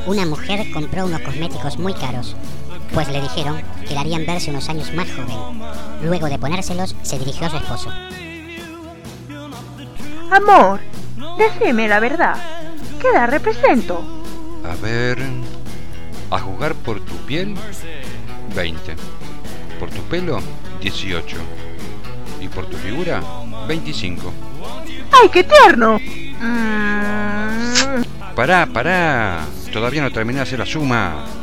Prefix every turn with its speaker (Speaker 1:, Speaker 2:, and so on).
Speaker 1: Una mujer compró unos cosméticos muy caros, pues le dijeron que le harían verse unos años más joven. Luego de ponérselos, se dirigió a su esposo.
Speaker 2: Amor, decime la verdad. ¿Qué edad represento?
Speaker 3: A ver... A jugar por tu piel, 20. Por tu pelo, 18. Y por tu figura, 25.
Speaker 2: ¡Ay, qué tierno!
Speaker 3: Pará. Todavía no terminé de hacer la suma.